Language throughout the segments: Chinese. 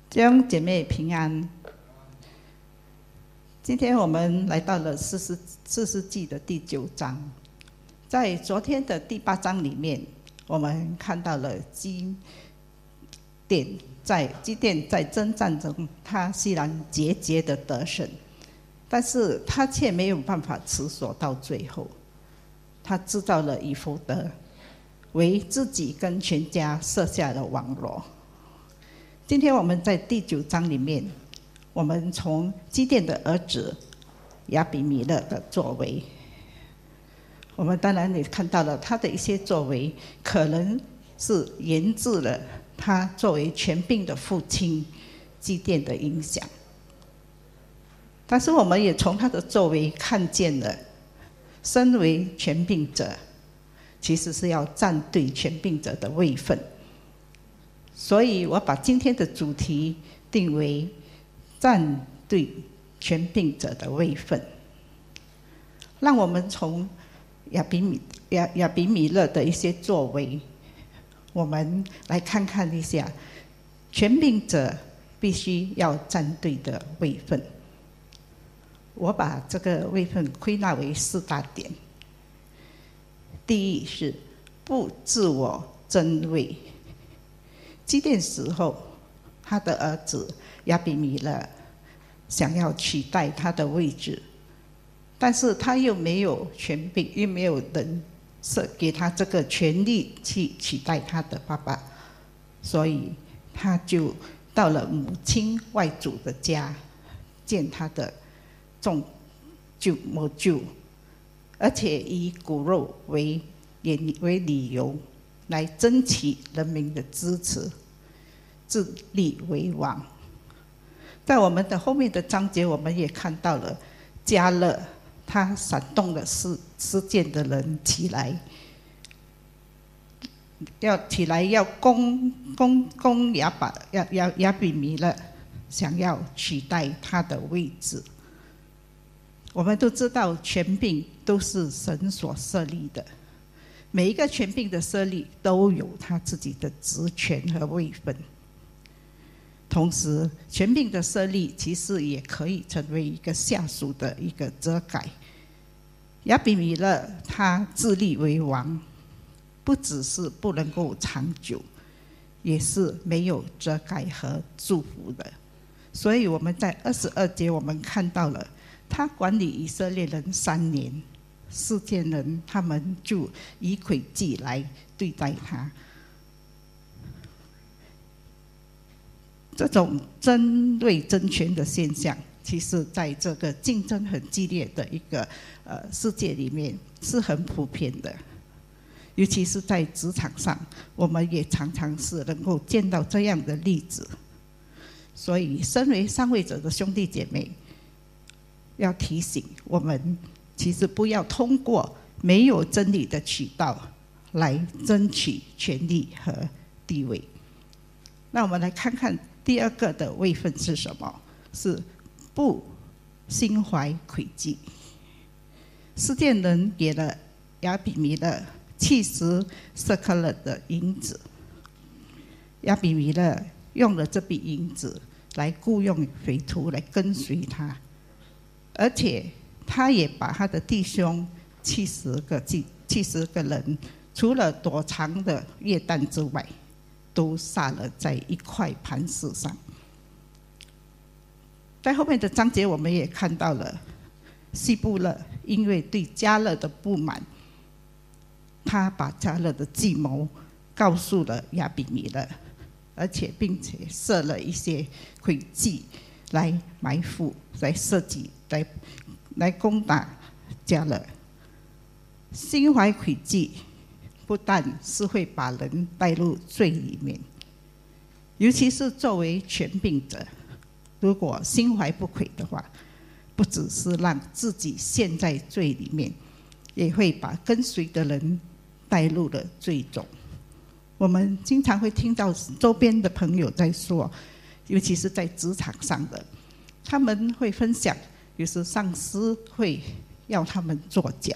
弟兄姐妹平安。今天我们来到了士师记的第9章。在昨天的第8章里面，我们看到了基甸在征战中，他虽然节的得胜，但是他却没有办法持守到最后。他制造了以弗得，为自己跟全家设下了网罗。今天我们在第9章里面，我们从基甸的儿子亚比米勒的作为，我们当然也看到了他的一些作为，可能是源自了他作为权柄的父亲基甸的影响。但是我们也从他的作为看见了，身为权柄者，其实是要站对权柄者的位分。所以我把今天的主题定为站对权柄者的位分。让我们从亚比米勒的一些作为，我们来看看一下权柄者必须要站对的位分。我把这个位分归纳为4大点。第一是不自我争位。基甸死后，他的儿子亚比米勒想要取代他的位置，但是他又没有权柄，又没有人给他这个权利去取代他的爸爸，所以他就到了母亲外祖的家见他的母舅，而且以骨肉为理由来争取人民的支持，自立为王。在我们的后面的章节，我们也看到了迦勒，他煽动了事件的人起来，要攻亚比米勒，想要取代他的位置。我们都知道权柄都是神所设立的，每一个权柄的设立都有他自己的职权和位分。同时权柄的设立其实也可以成为一个下属的一个遮盖。亚比米勒他自立为王，不只是不能够长久，也是没有遮盖和祝福的。所以我们在22节我们看到了他管理以色列人3年，世间人他们就以诡计来对待他。这种争位争权的现象，其实在这个竞争很激烈的一个世界里面是很普遍的，尤其是在职场上，我们也常常是能够见到这样的例子。所以身为上位者的兄弟姐妹，要提醒我们，其实不要通过没有真理的渠道来争取权力和地位。那我们来看看第2个的位分是什么？是不心怀诡计。世件人给了亚比米勒70舍客勒的银子，亚比米勒用了这笔银子来雇用匪徒来跟随他，而且他也把他的弟兄70个人，除了躲藏的约旦之外，都杀了在一块磐石上。在后面的章节我们也看到了西布勒因为对迦勒的不满，他把迦勒的计谋告诉了亚比米勒，而且并且设了一些诡计来埋伏，来设计，来攻打迦勒。心怀诡计不但是会把人带入罪里面，尤其是作为权柄者，如果心怀不轨的话，不只是让自己陷在罪里面，也会把跟随的人带入了罪中。我们经常会听到周边的朋友在说，尤其是在职场上的，他们会分享，有时上司会要他们作假，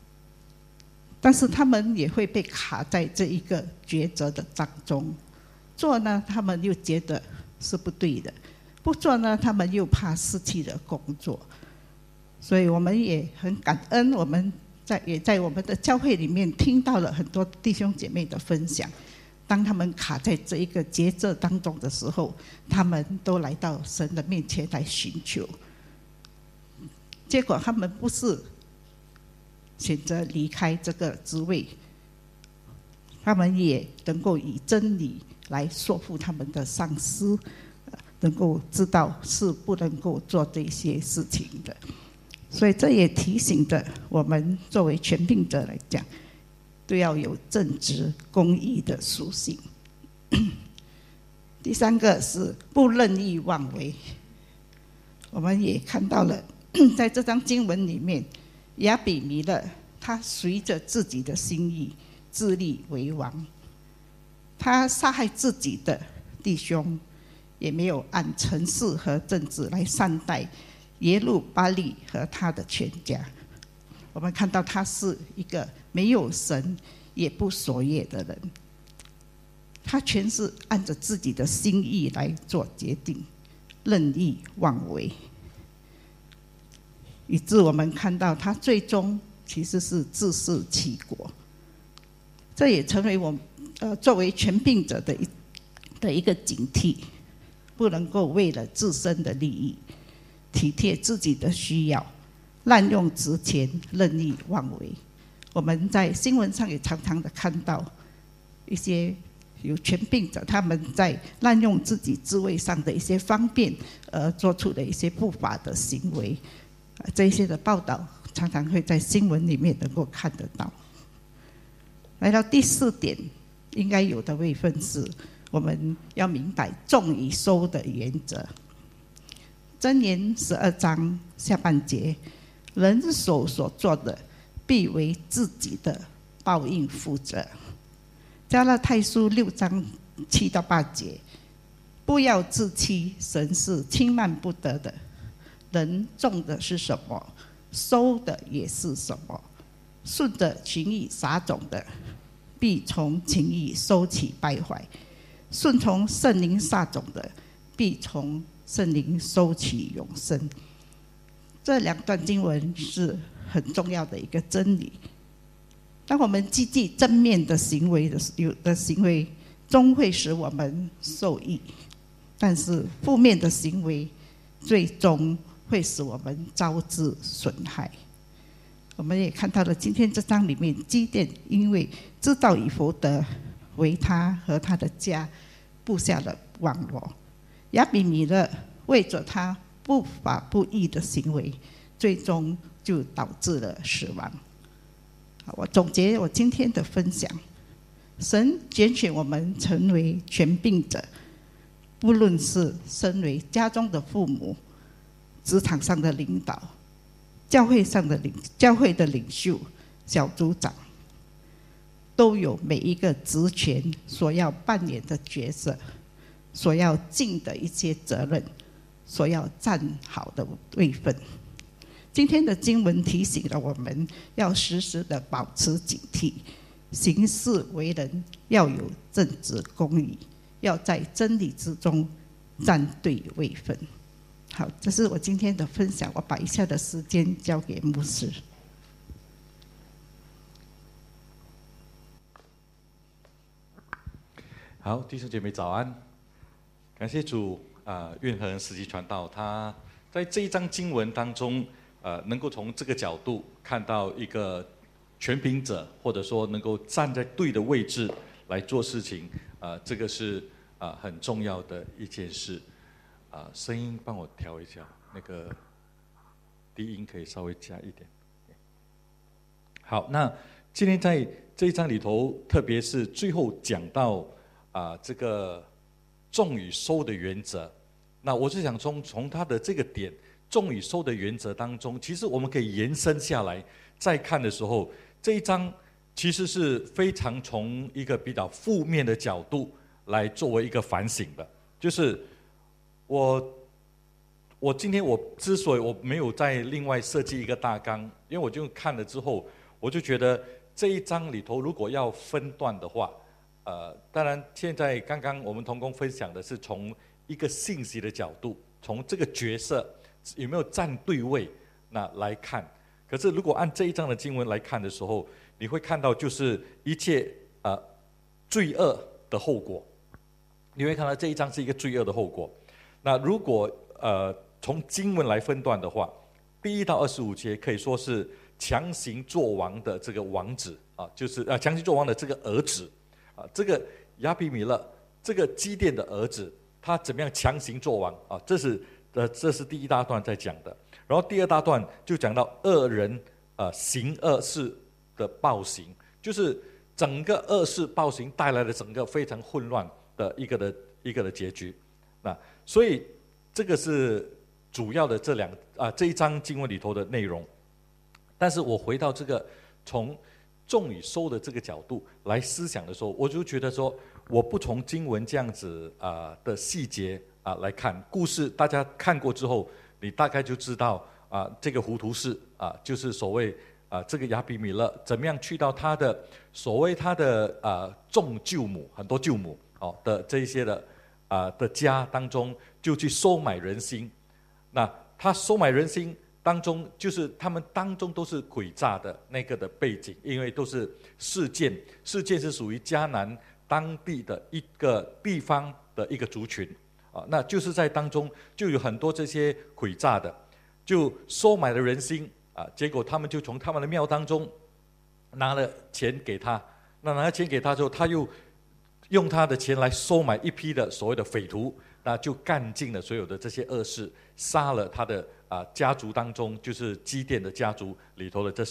但是他们也会被卡在这一个抉择的当中， 做呢，他们又觉得是不对的；不做呢，他们又怕失去了工作。所以我们也很感恩，我们也在我们的教会里面听到了很多弟兄姐妹的分享。当他们卡在这一个抉择当中的时候，他们都来到神的面前来寻求。结果他们不是选择离开这个职位，他们也能够以真理来说服他们的上司，能够知道是不能够做这些事情的。所以这也提醒着我们作为权柄者来讲，都要有正直公义的属性。第三个是不任意妄为。我们也看到了在这章经文里面，亚比米勒他随着自己的心意自立为王，他杀害自己的弟兄，也没有按程序和政治来善待耶路巴力和他的全家。我们看到他是一个没有神也不守约的人，他全是按着自己的心意来做决定，任意妄为，以致我们看到他最终其实是自食其果。这也成为我们作为权柄者的一个警惕，不能够为了自身的利益体贴自己的需要，滥用职权，任意妄为。我们在新闻上也常常的看到一些有权柄者，他们在滥用自己职位上的一些方便而做出的一些不法的行为，这些的报道常常会在新闻里面能够看得到。来到第四点，应该有的位分是我们要明白种与收的原则。箴言12章下半节，人手所做的必为自己的报应负责。加拉太书6章7到8节，不要自欺，神是轻慢不得的。人种的是什么，收的也是什么。顺着情意撒种的，必从情意收起败坏；顺从圣灵撒种的，必从圣灵收起永生。这两段经文是很重要的一个真理。当我们积极正面的行为有的行为终会使我们受益，但是负面的行为最终会使我们招致损害。我们也看到了今天这章里面，基甸因为知道以弗得为他和他的家布下了网罗，亚比米勒为着他不法不义的行为，最终就导致了死亡。我总结我今天的分享，神拣选我们成为权柄者，不论是身为家中的父母、职场上的领导、教会的领袖、小组长，都有每一个职权所要扮演的角色，所要尽的一些责任，所要站好的位分。今天的经文提醒了我们要时时的保持警惕，行事为人要有正直公义，要在真理之中站对位分。好，这是我今天的分享，我把以下的时间交给牧师。 好，弟兄姐妹早安，感谢主愿和人实际传道，他在这一章经文当中能够从这个角度看到一个权柄者，或者说能够站在对的位置来做事情，这个是很重要的一件事。声音帮我调一下，那个低音可以稍微加一点。好，那今天在这一章里头，特别是最后讲到这个种与收的原则，那我是想从他的这个点种与收的原则当中，其实我们可以延伸下来再看的时候，这一章其实是非常从一个比较负面的角度来作为一个反省的。就是我今天之所以我没有再另外设计一个大纲，因为我就看了之后，我就觉得这一章里头如果要分段的话， 当然现在刚刚我们同工分享的是从一个信息的角度，从这个角色有没有站对位那来看。可是如果按这一章的经文来看的时候，你会看到就是一切罪恶的后果。你会看到这一章是一个罪恶的后果。那如果从经文来分段的话，第1到25节可以说是强行做王的这个王子就是强行做王的这个儿子这个亚比米勒，这个基甸的儿子，他怎么样强行做王这是第1大段在讲的。然后第2大段就讲到恶人行恶事的暴行，就是整个恶事暴行带来的整个非常混乱的一个的结局。那所以这个是主要的这一章经文里头的内容。但是我回到这个从种与收的这个角度来思想的时候，我就觉得说，我不从经文这样子的细节来看故事，大家看过之后，你大概就知道这个糊涂事就是所谓这个亚比米勒怎么样去到他的所谓他的众舅母，很多舅母的这一些的家当中，就去收买人心。那他收买人心当中，就是他们当中都是诡诈的那个的背景，因为都是事件是属于迦南当地的一个地方的一个族群那就是在当中就有很多这些诡诈的，就收买了人心结果他们就从他们的庙当中拿了钱给他，那拿了钱给他之后，他又用他的钱来收买一批的所谓的匪徒，那就干尽了所有的这些恶事，杀了他的家族当中，就是基甸的家族里头的这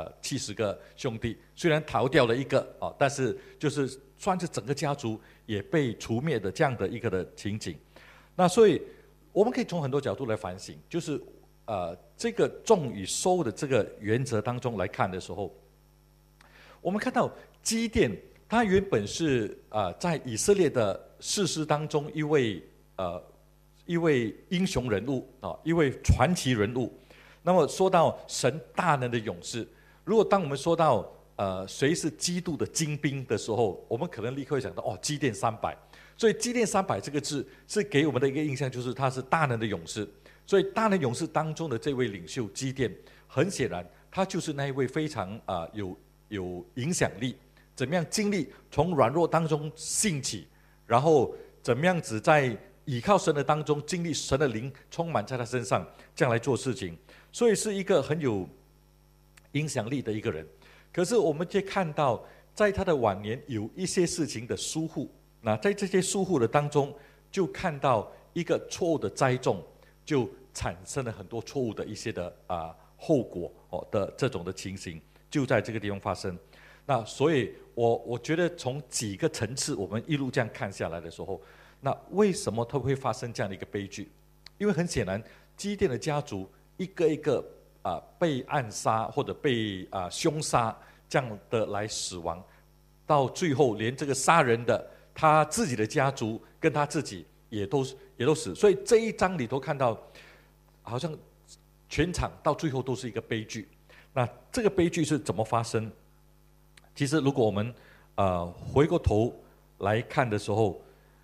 70个兄弟，虽然逃掉了一个但是就是算是整个家族也被除灭的这样的一个的情景。那所以我们可以从很多角度来反省，就是这个种与收的这个原则当中来看的时候，我们看到基甸他原本是在以色列的士师当中一位英雄人物一位传奇人物。那么说到神大能的勇士，如果当我们说到谁是基督的精兵的时候，我们可能立刻会想到基甸300。所以基甸300这个字是给我们的一个印象，就是他是大能的勇士。所以大能勇士当中的这位领袖基甸，很显然他就是那一位非常有影响力，怎么样经历从软弱当中兴起，然后怎么样子在倚靠神的当中经历神的灵充满在他身上，这样来做事情。所以是一个很有影响力的一个人。可是我们却看到在他的晚年有一些事情的疏忽，那在这些疏忽的当中，就看到一个错误的栽种，就产生了很多错误的一些的后果的这种的情形，就在这个地方发生。那所以我觉得从几个层次我们一路这样看下来的时候，那为什么它会发生这样的一个悲剧？因为很显然基甸的家族一个一个被暗杀或者被凶杀这样的来死亡，到最后连这个杀人的他自己的家族跟他自己也都死。所以这一章里头看到好像全场到最后都是一个悲剧。那这个悲剧是怎么发生？其实如果我们回过头来看的时候，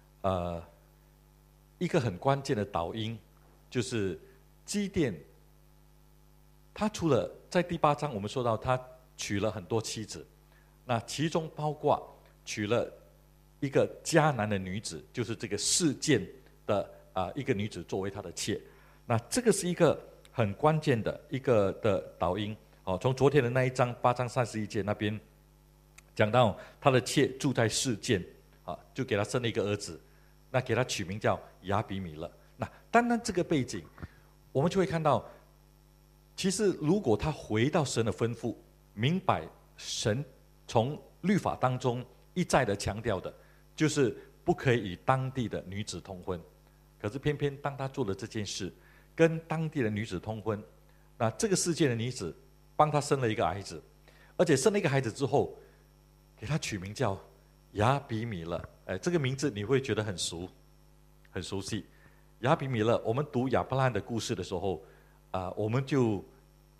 一个很关键的导因就是基甸，他除了在第8章我们说到他娶了很多妻子，那其中包括娶了一个迦南的女子，就是这个示剑的一个女子作为他的妾。那这个是一个很关键的一个的导因从昨天的那一章8章31节那边讲到他的妾住在示剑就给他生了一个儿子，那给他取名叫亚比米勒。那单单这个背景，我们就会看到，其实如果他回到神的吩咐，明白神从律法当中一再的强调的，就是不可以与当地的女子通婚。可是偏偏当他做了这件事，跟当地的女子通婚，那这个世界的女子帮他生了一个孩子，而且生了一个孩子之后，给他取名叫亚比米勒。这个名字你会觉得很熟悉。亚比米勒，我们读亚伯拉罕的故事的时候我们就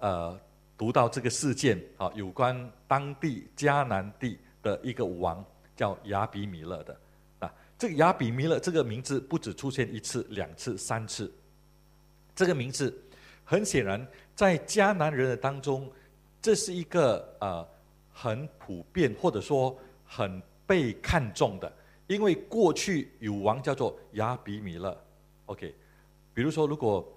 读到这个事件有关当地迦南地的一个王叫亚比米勒的。这个亚比米勒这个名字不只出现1次、2次、3次，这个名字很显然在迦南人的当中，这是一个很普遍或者说很被看重的，因为过去有王叫做亚比米勒。OK， 比如说如果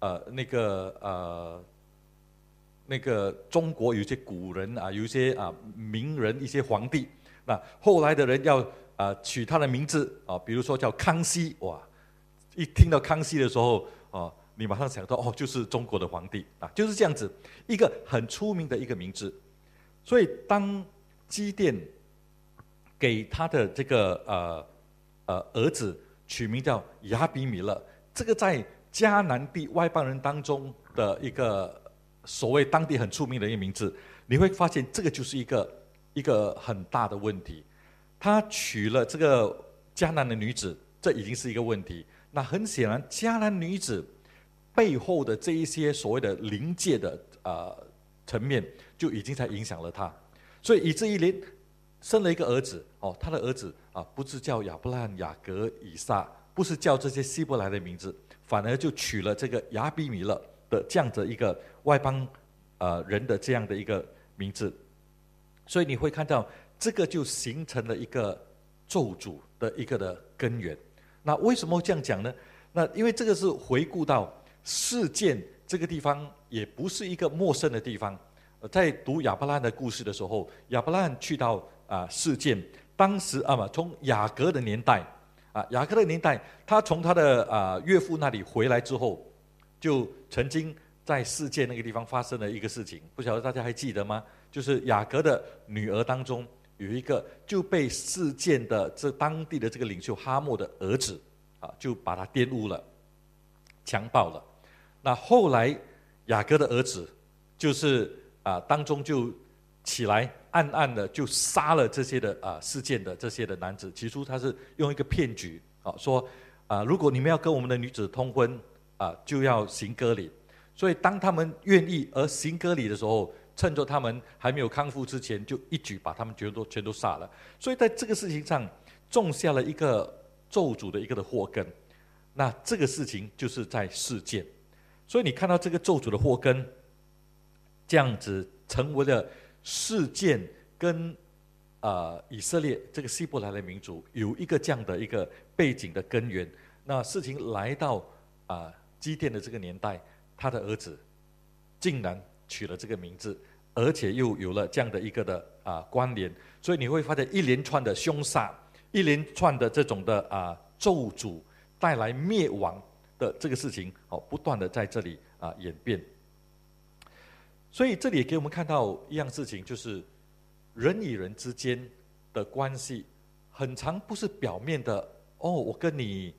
那个中国有一些古人有一些名人、一些皇帝，那后来的人要取他的名字比如说叫康熙，哇，一听到康熙的时候你马上想到就是中国的皇帝就是这样子一个很出名的一个名字。所以当基甸给他的这个儿子取名叫亚比米勒，这个在迦南地外邦人当中的一个所谓当地很出名的一个名字，你会发现这个就是一个很大的问题。他娶了这个迦南的女子，这已经是一个问题。那很显然，迦南女子背后的这一些所谓的灵界的层面，就已经在影响了他。所以以至于连生了一个儿子他的儿子不是叫亚伯拉罕、雅各、以撒，不是叫这些希伯来的名字，反而就取了这个亚比米勒的这样的一个外邦人的这样的一个名字。所以你会看到这个就形成了一个咒诅的一个的根源。那为什么这样讲呢？那因为这个是回顾到示剑这个地方也不是一个陌生的地方。在读亚伯拉罕的故事的时候，亚伯拉罕去到示剑，当时从雅各的年代雅各的年代，他从他的岳父那里回来之后，就曾经在示剑那个地方发生了一个事情，不晓得大家还记得吗？就是雅各的女儿当中有一个就被示剑的这当地的这个领袖哈莫的儿子就把他玷污了，强暴了。那后来雅各的儿子就是当中就起来暗暗的就杀了这些的示剑的这些的男子。起初他是用一个骗局说如果你们要跟我们的女子通婚就要行割礼。所以当他们愿意而行割礼的时候，趁着他们还没有康复之前，就一举把他们全都杀了。所以在这个事情上种下了一个咒诅的一个的祸根。那这个事情就是在示剑。所以你看到这个咒诅的祸根这样子成为了示剑跟以色列这个希伯来的民族有一个这样的一个背景的根源。那事情来到基甸的这个年代，他的儿子竟然取了这个名字，而且又有了这样的一个的关联。所以你会发现一连串的凶杀，一连串的这种的咒诅带来灭亡的这个事情不断的在这里演变。所以这里也给我们看到一样事情，就是人与人之间的关系很常不是表面的我跟你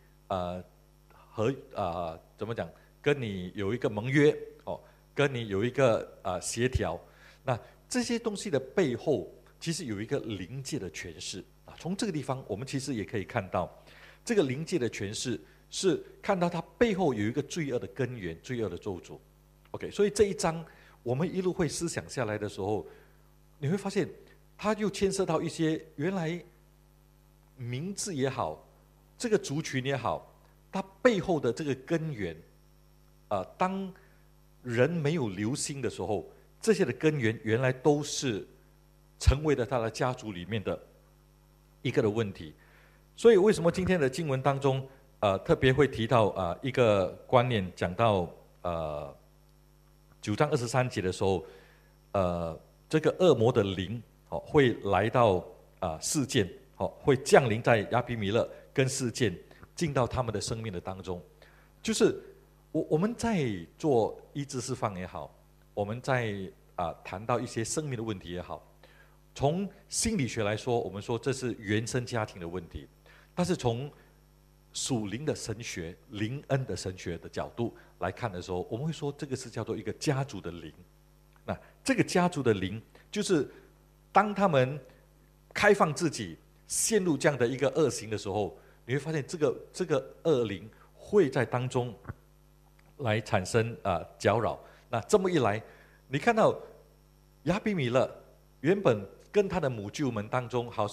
怎么讲，跟你有一个盟约跟你有一个协调。那这些东西的背后其实有一个灵界的诠释从这个地方我们其实也可以看到这个灵界的诠释是看到它背后有一个罪恶的根源，罪恶的咒诅。 OK， 所以这一章我们一路会思想下来的时候，你会发现它又牵涉到一些原来名字也好，这个族群也好，它背后的这个根源当人没有留心的时候，这些的根源原来都是成为了他的家族里面的一个的问题。所以为什么今天的经文当中特别会提到一个观念，讲到9章23节的时候这个恶魔的灵会来到示剑会降临在亚比米勒跟示剑，进到他们的生命的当中。就是我们在做医治释放也好，我们在谈到一些生命的问题也好，从心理学来说，我们说这是原生家庭的问题。但是从属灵的神学、灵恩的神学的角度来看的时候，我们会说这个是叫做一个家族的灵。那这个家族的灵，就是当他们开放自己陷入这样的一个恶行的时候，你会发现这个恶灵会在当中来产生搅扰。那这么一来，你看到亚比米勒原本跟他的母舅们当中好像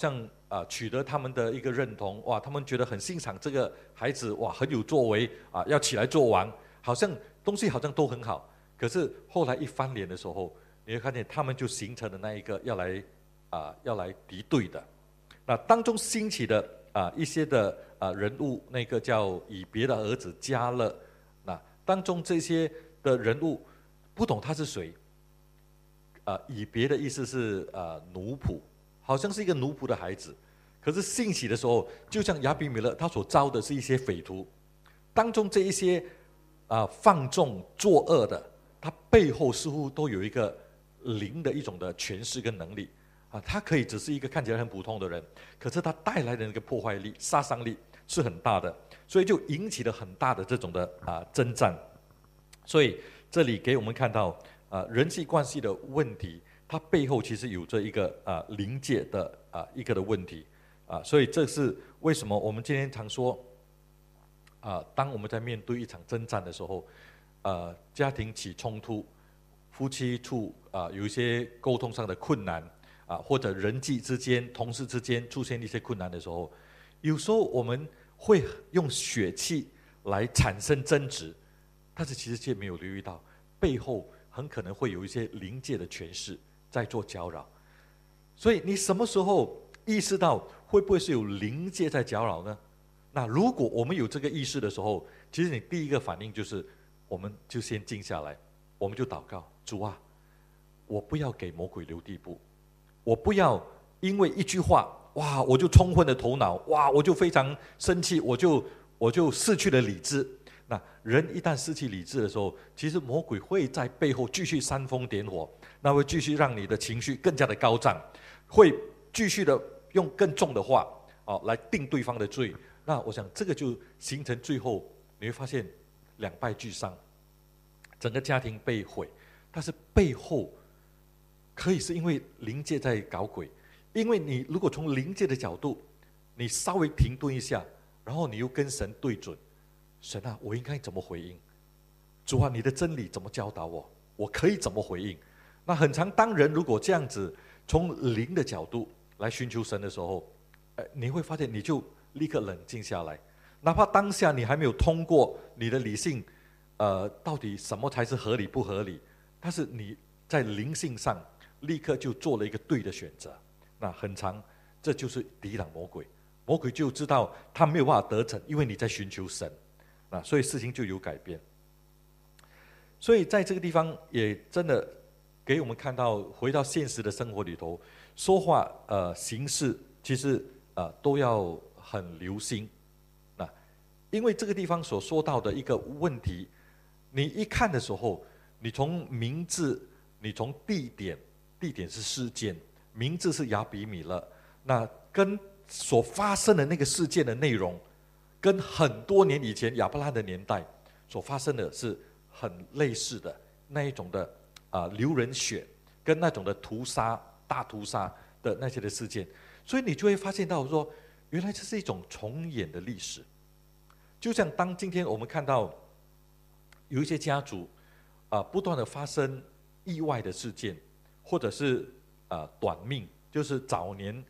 取得他们的一个认同，哇，他们觉得很欣赏这个孩子，哇，很有作为啊，要起来做王，好像东西好像都很好。可是后来一翻脸的时候，你会看见他们就形成了那一个要来敌对的。那当中兴起的一些的人物，那个叫以别的儿子迦勒，那当中这些的人物不懂他是谁。以别的意思是奴仆，好像是一个奴仆的孩子。可是兴起的时候，就像亚比米勒他所招的是一些匪徒，当中这一些放纵作恶的，他背后似乎都有一个灵的一种的权势跟能力他可以只是一个看起来很普通的人，可是他带来的那个破坏力、杀伤力是很大的，所以就引起了很大的这种的征战。所以这里给我们看到人际关系的问题，它背后其实有着一个灵界的一个的问题所以这是为什么我们今天常说当我们在面对一场征战的时候，家庭起冲突，夫妻处有一些沟通上的困难或者人际之间、同事之间出现一些困难的时候，有时候我们会用血气来产生争执，但是其实却没有留意到背后很可能会有一些灵界的权势在做搅扰。所以你什么时候意识到会不会是有灵界在搅扰呢？那如果我们有这个意识的时候，其实你第一个反应就是我们就先静下来，我们就祷告，主啊，我不要给魔鬼留地步，我不要因为一句话哇我就冲昏了头脑，哇我就非常生气，我就失去了理智。那人一旦失去理智的时候，其实魔鬼会在背后继续煽风点火，那会继续让你的情绪更加的高涨，会继续的用更重的话来定对方的罪。那我想这个就形成最后你会发现两败俱伤，整个家庭被毁。但是背后可以是因为灵界在搞鬼，因为你如果从灵界的角度，你稍微停顿一下，然后你又跟神对准，神啊，我应该怎么回应？主啊，你的真理怎么教导我？我可以怎么回应？那很常当人如果这样子从灵的角度来寻求神的时候，你会发现你就立刻冷静下来，哪怕当下你还没有通过你的理性到底什么才是合理不合理，但是你在灵性上立刻就做了一个对的选择。那很常这就是抵挡魔鬼，魔鬼就知道他没有办法得逞，因为你在寻求神，所以事情就有改变。所以在这个地方也真的给我们看到，回到现实的生活里头，说话行事其实都要很留心。因为这个地方所说到的一个问题，你一看的时候，你从名字，你从地点是事件，名字是亚比米勒，那跟所发生的那个事件的内容，跟很多年以前亚伯拉罕的年代所发生的是很类似的那一种的流人血，跟那种的大屠杀的那些的事件，所以你就会发现到说，原来这是一种重演的历史。就像当今天我们看到有一些家族不断的发生意外的事件，或者是短命，就是早年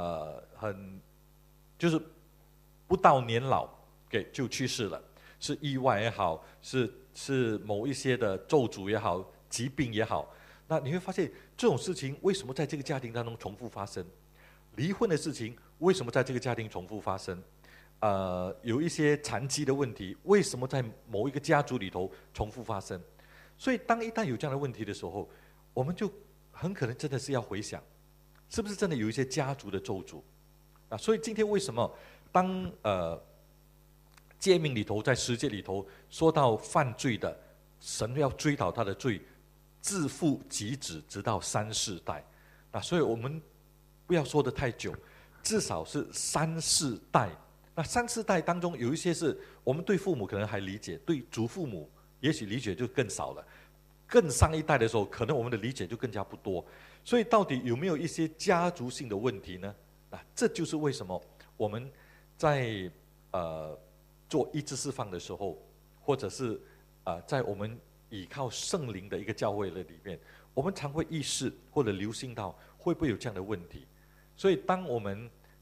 就是不到年老就去世了，是意外也好，是某一些的咒诅也好，疾病也好。那你会发现这种事情为什么在这个家庭当中重复发生？离婚的事情为什么在这个家庭重复发生？有一些残疾的问题，为什么在某一个家族里头重复发生？所以一旦有这样的问题的时候，我们就很可能真的是要回想，是不是真的有一些家族的咒诅所以今天为什么当诫命里头，在十诫里头说到犯罪的，神要追讨他的罪，自父及子，直到3、4代。所以我们不要说得太久，至少是3、4代。那3、4代当中有一些是我们对父母可能还理解，对祖父母也许理解就更少了，更上一代的时候可能我们的理解就更加不多。所以到底有没有一些家族性的问题呢？这就是为什么我们在做医治释放的时候，或者是在我们倚靠圣灵的一个教会的里面，我们常会意识或者留心到会不会有这样的问题。所以当我们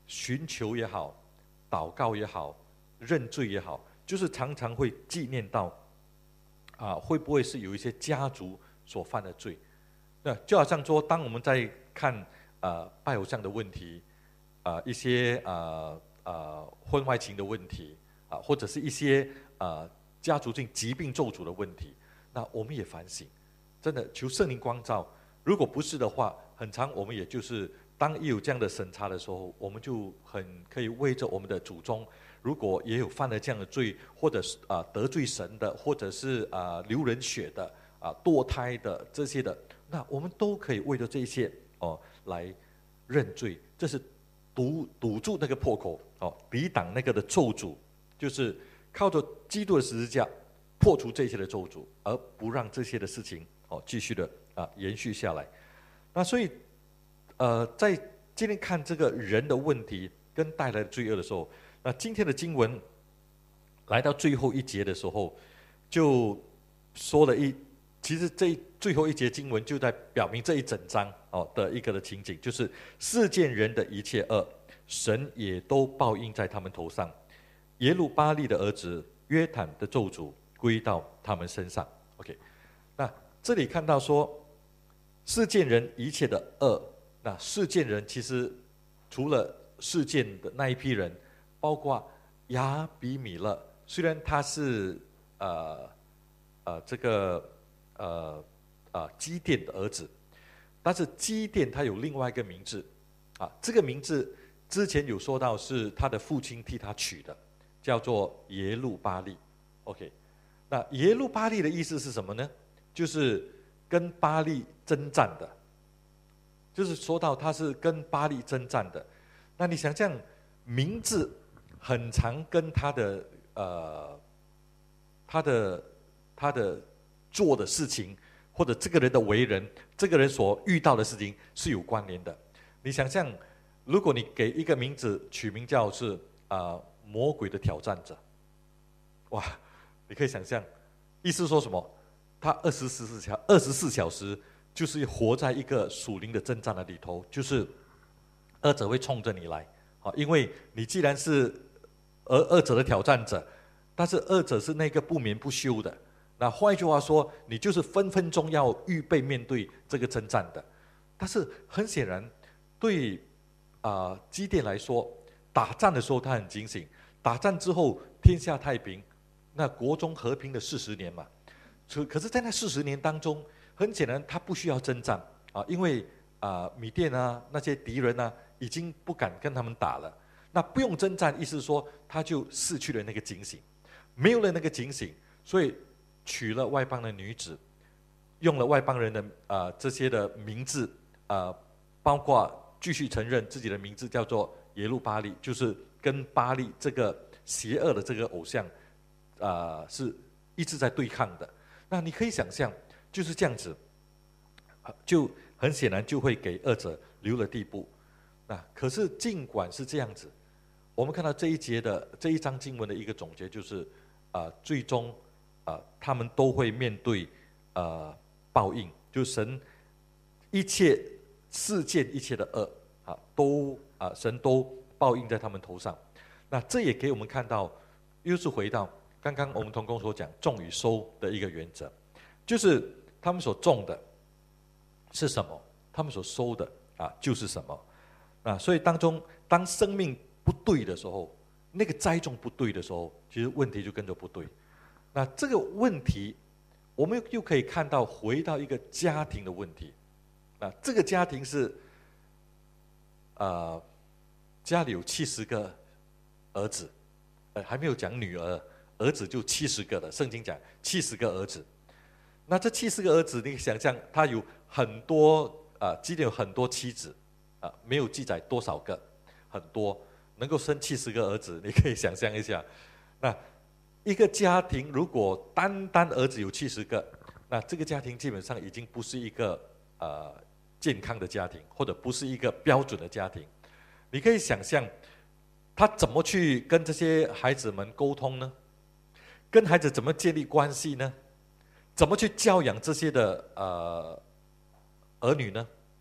寻求也好，祷告也好，认罪也好，就是常常会纪念到会不会是有一些家族所犯的罪。那就好像说，当我们在看拜偶像的问题，一些婚外情的问题，或者是一些家族性疾病咒诅的问题，那我们也反省，真的求圣灵光照。如果不是的话，很常我们也就是当一有这样的审查的时候，我们就很可以为着我们的祖宗，如果也有犯了这样的罪，或者是得罪神的，或者是流人血的，堕胎的这些的，那我们都可以为着这些来认罪。这是堵住那个破口，抵挡那个的咒诅，就是靠着基督的十字架破除这些的咒诅，而不让这些的事情继续的延续下来。那所以在今天看这个人的问题跟带来的罪恶的时候，那今天的经文来到最后一节的时候，就说了其实这最后一节经文就在表明这一整章的一个的情景，就是世间人的一切恶，神也都报应在他们头上。耶路巴利的儿子约坦的咒诅归到他们身上。OK， 那这里看到说世间人一切的恶，那世间人其实除了世间的那一批人，包括亚比米勒，虽然他是这个基甸的儿子，但是基甸他有另外一个名字这个名字之前有说到是他的父亲替他取的，叫做耶路巴利。 OK， 那耶路巴利的意思是什么呢？就是跟巴利征战的，就是说到他是跟巴利征战的。那你想象名字很常跟他的做的事情，或者这个人的为人，这个人所遇到的事情是有关联的。你想象如果你给一个名字取名叫是魔鬼的挑战者，哇，你可以想象意思说什么？他24小时就是活在一个属灵的征战的里头，就是恶者会冲着你来，因为你既然是恶者的挑战者，但是恶者是那个不眠不休的。那换一句话说，你就是分分钟要预备面对这个征战的。但是很显然，对基甸来说，打仗的时候他很警醒，打仗之后天下太平，那国中和平的40年嘛。可是，在那40年当中，很显然他不需要征战因为米甸那些敌人已经不敢跟他们打了。那不用征战，意思是说他就失去了那个警醒，没有了那个警醒，所以娶了外邦的女子，用了外邦人的这些的名字包括继续承认自己的名字叫做耶路巴利，就是跟巴利这个邪恶的这个偶像是一直在对抗的。那你可以想象，就是这样子，就很显然就会给恶者留了地步。那可是尽管是这样子，我们看到这一章经文的一个总结，就是最终他们都会面对报应，就神一切世间一切的恶神都报应在他们头上。那这也给我们看到，又是回到刚刚我们同工所讲种与收的一个原则，就是他们所种的是什么，他们所收的就是什么。所以当生命不对的时候，那个栽种不对的时候，其实问题就跟着不对。那这个问题，我们又可以看到回到一个家庭的问题。这个家庭是家里有70个儿子，还没有讲女儿，儿子就70个了。圣经讲70个儿子，那这70个儿子，你想象他有很多基甸有很多妻子没有记载多少个，很多能够生70个儿子，你可以想象一下。那一个家庭如果单儿子有70个，那这个家庭基本上已经不是一个健康的家庭，或者不是一个标准的家庭。你可以想象他怎么去跟这些孩子们沟通呢？跟孩子怎么建立关系呢？怎么去教养这些的儿女呢？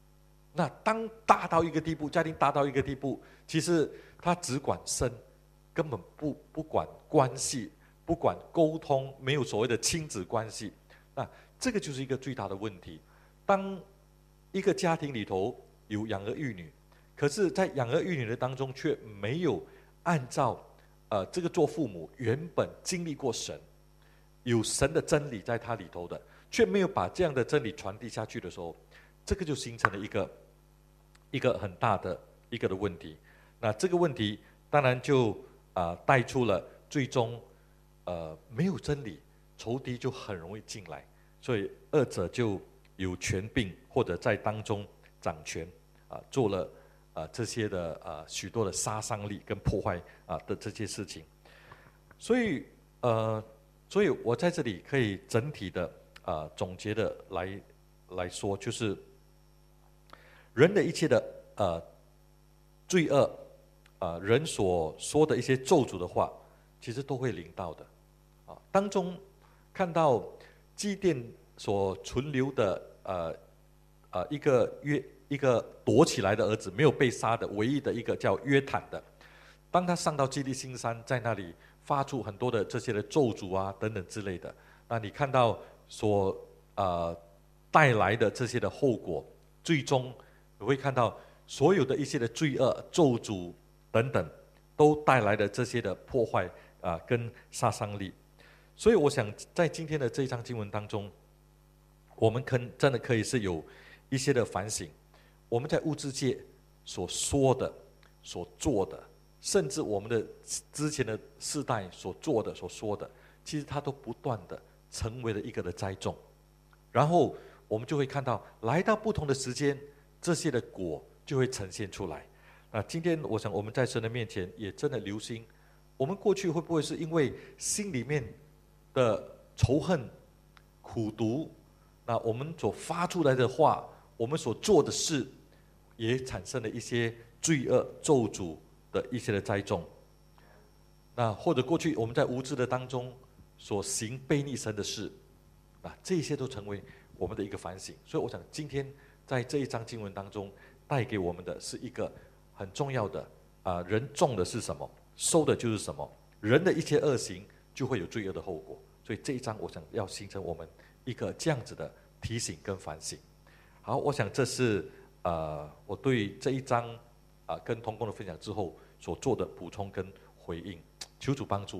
那当大到一个地步，家庭大到一个地步，其实他只管生，根本不管关系，不管沟通，没有所谓的亲子关系。那这个就是一个最大的问题。当一个家庭里头有养儿育女，可是在养儿育女的当中却没有按照这个做父母原本经历过神，有神的真理在他里头的，却没有把这样的真理传递下去的时候，这个就形成了一个很大的一个的问题。那这个问题当然就带出了最终没有真理，仇敌就很容易进来，所以二者就有权柄或者在当中掌权做了这些的许多的杀伤力跟破坏的这些事情。所以我在这里可以整体的总结的来说，就是人的一切的罪恶人所说的一些咒诅的话，其实都会临到的当中看到基甸所存留的一个躲起来的儿子，没有被杀的唯一的一个叫约坦的，当他上到基利心山，在那里发出很多的这些的咒诅等等之类的，那你看到所带来的这些的后果，最终你会看到所有的一些的罪恶、咒诅等等，都带来的这些的破坏跟杀伤力。所以我想在今天的这一章经文当中，我们真的可以是有一些的反省。我们在物质界所说的、所做的，甚至我们的之前的世代所做的、所说的，其实它都不断的成为了一个的栽种，然后我们就会看到，来到不同的时间，这些的果就会呈现出来。今天我想我们在神的面前也真的留心，我们过去会不会是因为心里面的仇恨、苦毒，那我们所发出来的话，我们所做的事，也产生了一些罪恶、咒诅的一些的栽种。那或者过去我们在无知的当中所行悖逆神的事，这些都成为我们的一个反省。所以我想今天在这一章经文当中带给我们的是一个很重要的人种的是什么，收的就是什么，人的一切恶行就会有罪恶的后果。所以这一章我想要形成我们一个这样子的提醒跟反省。好，我想这是我对这一章跟同工的分享之后所做的补充跟回应，求主帮助。